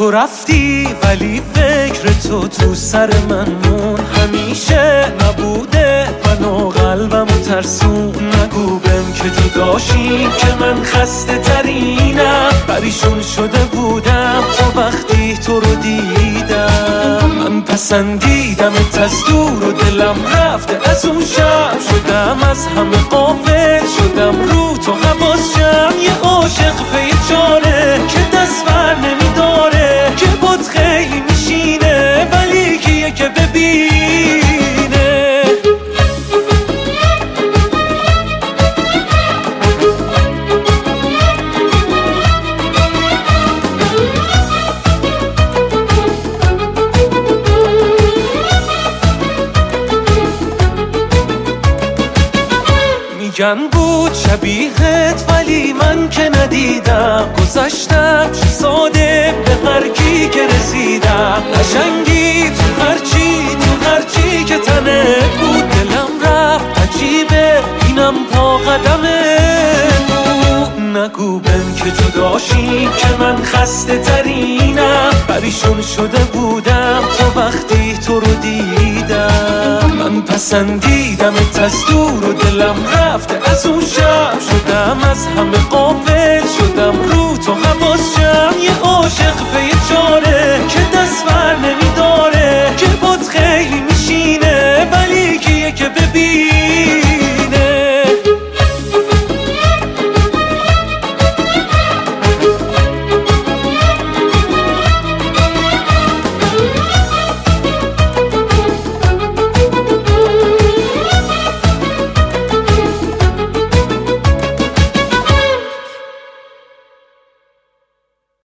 تو رفتی ولی فکر تو سر من مون، همیشه نبوده منو قلبمو ترسون. نگو بهم که جداشیم که من خسته ترینم، پریشون شده بودم تا وقتی تو رو دیدم. من پسندیدمت از دور و دلم رفته از اون شب، شدم از همه غافل، شدم رو تو حواسم. یه عاشق پی چاره که دست بر نمیداره، که بود خیلی میشینه ولی کیه که ببینه. میگن بود شبیهت ولی من که ندیدم، گذشتم ساده به هر کی که رسیدم. قشنگی تو هرچی که تنه بود، دلم رفت عجیبه اینم پا قدمه بود. نگو بهم که جداشیم که من خسته ترینم، پریشون شده بودم تا وقتی تو رو دیدم. من پسندیدمت از دور و دلم رفته از اون شب، شدم از همه غافل، شدم رو تو حواسم. یه عاشق پی چاره